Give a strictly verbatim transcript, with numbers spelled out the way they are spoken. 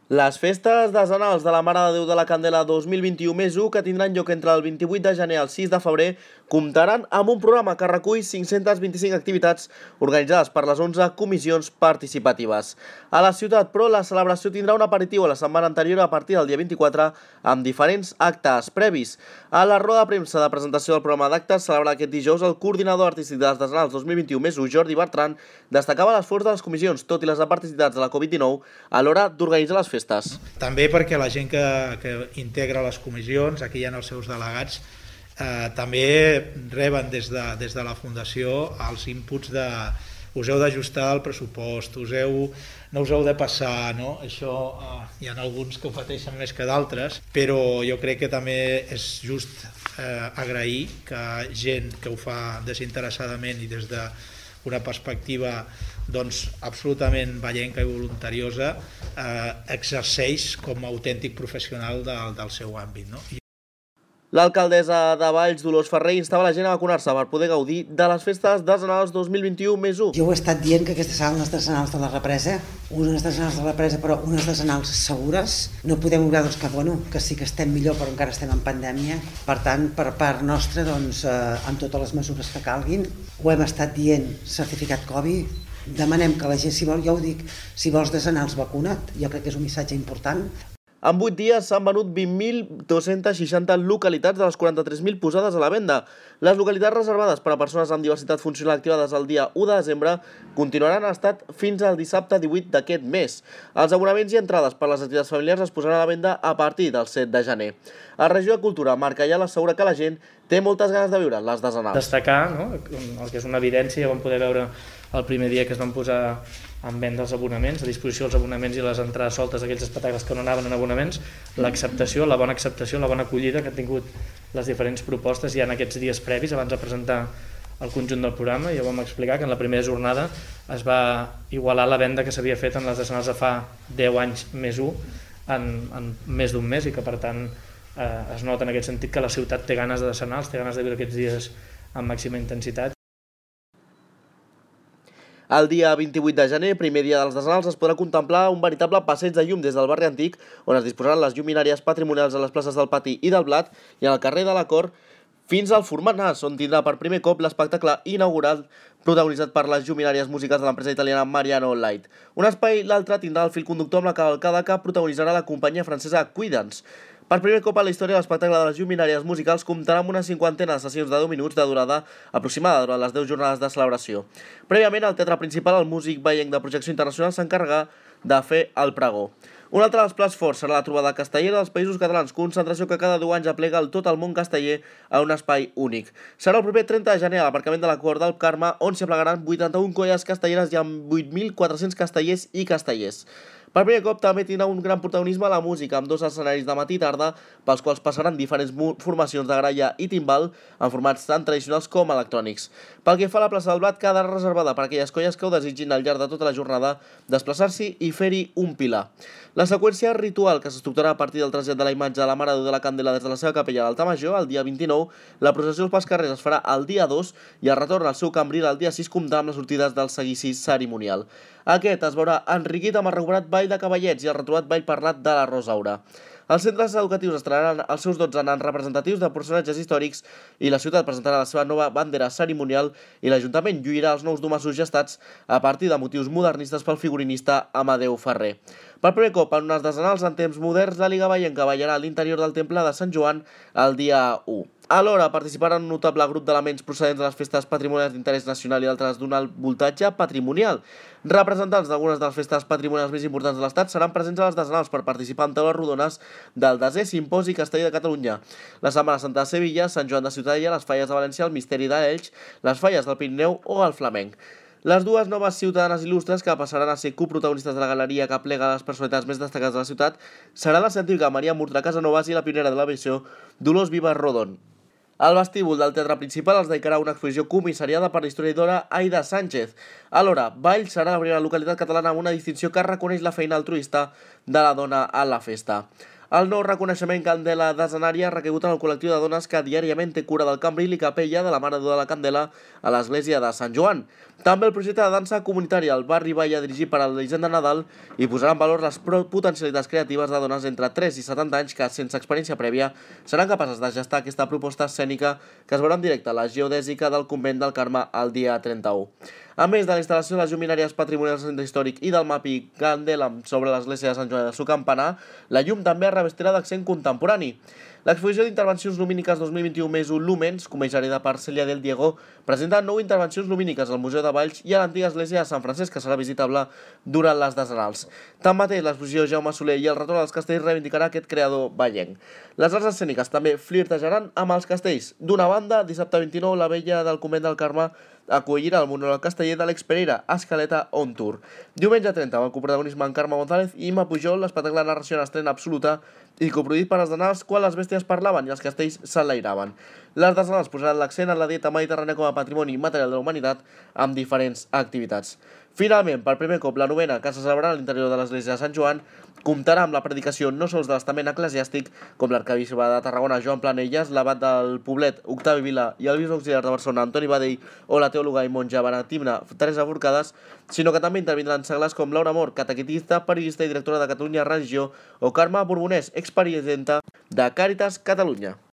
Les festes desenals de la Mare de Déu de la Candela dos mil vint-i-u més u, que tindran lloc entre el vint-i-vuit de gener al sis de febrer, comptaran amb un programa que recull cinc-centes vint-i-cinc activitats organitzades per les onze comissions participatives. A la ciutat, però, la celebració tindrà un aperitiu a la setmana anterior a partir del dia vint-i-quatre amb diferents actes previs. A la roda de premsa de presentació del programa d'actes celebrada aquest dijous, el coordinador artístic de les desenals dos mil vint-i-u més u, Jordi Bertran, destacava l'esforç de les comissions, tot i les adversitats de la Covid dinou, a l'hora d'organitzar les festes. També perquè la gent que, que integra les comissions, aquí hi ha els seus delegats, eh, també reben des de, des de la Fundació els inputs de us heu d'ajustar el pressupost, us heu, no us heu de passar, no? Això eh, hi ha alguns que ho pateixen més que d'altres, però jo crec que també és just eh, agrair que gent que ho fa desinteressadament i des de una perspectiva doncs, absolutament vallenca i voluntariosa eh, exerceix com a autèntic professional del, del seu àmbit, no? L'alcaldessa de Valls, Dolors Ferrer, instava la gent a vacunar-se per poder gaudir de les festes desenals dos mil vint-i-u més u. Jo ho he estat dient que aquestes seran les desenals de la represa, unes desenals de la represa, però unes desenals segures. No podem oblidar doncs, que, bueno, que sí que estem millor, però encara estem en pandèmia. Per tant, per part nostra, doncs, eh, amb totes les mesures que calguin, ho hem estat dient, certificat Covid, demanem que la gent, si vol, ja ho dic, si vols desenals vacuna't, jo crec que és un missatge important. En vuit dies s'han venut vint mil dos-cents seixanta localitats de les quaranta-tres mil posades a la venda. Les localitats reservades per a persones amb diversitat funcional activades el dia u de desembre continuaran en estat fins al dissabte divuit d'aquest mes. Els abonaments i entrades per les activitats familiars es posaran a la venda a partir del set de gener. El regidor de Cultura, Marc Ayala, assegura que la gent té moltes ganes de viure les desenals. Destacar, no?, el que és una evidència, ja vam poder veure el primer dia que es van posar en venda els abonaments, a disposició els abonaments i les entrades soltes d'aquells espectacles que no anaven en abonaments, l'acceptació, la bona acceptació, la bona acollida que han tingut les diferents propostes ja en aquests dies previs abans de presentar el conjunt del programa. Ja vam explicar que en la primera jornada es va igualar la venda que s'havia fet en les decenals de fa deu anys més u en, en més d'un mes i que per tant eh, es nota en aquest sentit que la ciutat té ganes de decenals, té ganes de viure aquests dies amb màxima intensitat. El dia vint-i-vuit de gener, primer dia dels desenals, es podrà contemplar un veritable passeig de llum des del barri antic, on es disposaran les lluminàries patrimonials a les places del Pati i del Blat i al carrer de la Cor, fins al Format Nas, on tindrà per primer cop l'espectacle inaugural protagonitzat per les lluminàries musicals de l'empresa italiana Mariano Light. Un espai, l'altre, tindrà el fil conductor amb la cavalcada que protagonitzarà la companyia francesa Cuidance. Per primer cop a la història, l'espectacle de les lluminàries musicals comptarà amb una cinquantena de sessions de deu minuts de durada aproximada durant les deu jornades de celebració. Prèviament, al teatre principal, el músic veienc de projecció internacional s'encarregà de fer el pregó. Un altre dels plats forts serà la trobada castellera dels Països Catalans, concentració que cada deu anys aplega el tot el món casteller a un espai únic. Serà el proper trenta de gener a l'aparcament de la Cort del Carme, on s'hi aplegaran vuitanta-una colles castelleres i amb vuit mil quatre-cents castellers i castellers. Per primer cop també tindrà un gran protagonisme la música, amb dos escenaris de matí i tarda, pels quals passaran diferents formacions de gralla i timbal en formats tan tradicionals com electrònics. Pel que fa a la plaça del Blat, quedarà reservada per aquelles colles que ho desitgin al llarg de tota la jornada desplaçar-s'hi i fer-hi un pilar. La seqüència ritual que s'estructurarà a partir del trasllat de la imatge de la Mare de Déu de la Candela des de la seva capella a l'Altar Major, el dia vint-i-nou, la processió pels carrers es farà el dia dos i el retorn al seu cambril el dia sis comptarà amb les sortides del seguici cerimonial. Aquest es veurà enriquit amb el recuperat ball de cavallets i el retrobat ball parlat de la Rosaura. Els centres educatius estrenaran els seus dotze nans representatius de personatges històrics i la ciutat presentarà la seva nova bandera cerimonial i l'Ajuntament lluirà els nous domassos gestats a partir de motius modernistes pel figurinista Amadeu Ferrer. Per primer cop en unes desenals en temps moderns, la Liga Veienca ballarà a l'interior del temple de Sant Joan el dia u. Alhora participarà un notable grup d'elements procedents de les festes patrimonials d'interès nacional i altres d'un alt voltatge patrimonial. Representants d'algunes de les festes patrimonials més importants de l'Estat seran presents a les desenals per participar en taules rodones del desè Simposi Casteller de Catalunya, la Setmana Santa de Sevilla, Sant Joan de Ciutadella, les Falles de València, el Misteri d'Elx, les Falles del Pirineu o el Flamenc. Les dues noves ciutadanes il·lustres que passaran a ser coprotagonistes de la galeria que plega les personalitats més destacades de la ciutat seran la científica Maria Murtra Casanovas i la pionera de l'aviació Dolors Vives Rodon. Al vestíbul del teatre principal es dedicarà una exposició comissariada per la historiadora Aida Sánchez. Alhora, Valls serà la primera localitat catalana amb una distinció que reconeix la feina altruista de la dona a la festa. El nou reconeixement Candela Decenària ha recaigut en el col·lectiu de dones que diàriament té cura del cambril i capella de la Mare de la Candela a l'església de Sant Joan. També el projecte de dansa comunitària al barri Balla, dirigit per l'Hisenda Nadal, i posarà en valor les potencialitats creatives de dones entre tres i setanta anys que, sense experiència prèvia, seran capaces de gestar aquesta proposta escènica que es veurà en directe a la geodèsica del convent del Carme el dia trenta-u. A més de la instal·lació de les lluminàries patrimonials del centre històric i del mapi Candela sobre l'església de Sant Joan del seu campanar, la llum també revestirà d'accent contemporani. L'exposició d'intervencions lumíniques dos mil vint-i-u més un Lumens, comisariada per Celia del Diego, presenta nou intervencions lumíniques al Museu de Valls i a l'antiga església de Sant Francesc, que serà visitable durant les decenals. Tanmateix, l'exposició Jaume Soler i el retorn als castells reivindicarà aquest creador vallenc. Les arts escèniques també flirtejaran amb els castells. D'una banda, dissabte vint-i-nou, la vella del convent del Carme acollirà el monòleg casteller d'Àlex Pereira, Escaleta on Tour. Diumenge trenta, amb el coprotagonisme en Carme González i Ima Pujol, l'espectacle de narració en estrena absoluta i coproduït per els denals quan les bèsties parlaven i els castells s'enlairaven. Les decenals posaran l'accent en la dieta mediterrània com a patrimoni material de la humanitat amb diferents activitats. Finalment, per primer cop, la novena, que se celebrarà a l'interior de l'església de Sant Joan, comptarà amb la predicació no sols de l'estament eclesiàstic, com l'arcabisbe de Tarragona, Joan Planelles, l'abat del Poblet, Octavi Vila, i el bisbe auxiliar de Barcelona, Antoni Badell, o la teòloga i monja benetimna Teresa Forcades, sinó que també intervindran seglars com Laura Mor, catequetista, periodista i directora de Catalunya Religió, o Carme Borbonès, expresidenta de Càritas Catalunya.